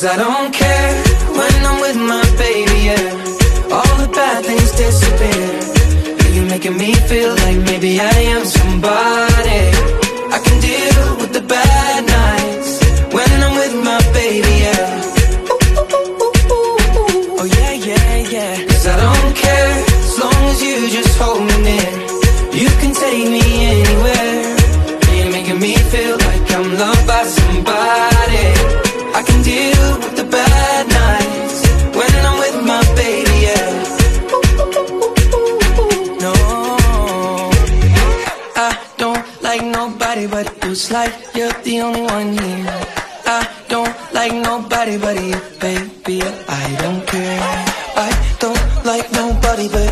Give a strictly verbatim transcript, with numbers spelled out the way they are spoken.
'Cause I don't care when I'm with my baby, yeah. All the bad things disappear. You're making me feel like maybe I am somebody. I can deal with the bad nights when I'm with my baby, yeah. Oh yeah, yeah, yeah. 'Cause I don't care as long as you just hold me near. You can take me anywhere. You're making me feel like I'm loved by somebody. I can deal with the bad nights when I'm with my baby, yeah. No, I don't like nobody but you. It's like you're the only one here. I don't like nobody but you, baby. I don't care. I don't like nobody but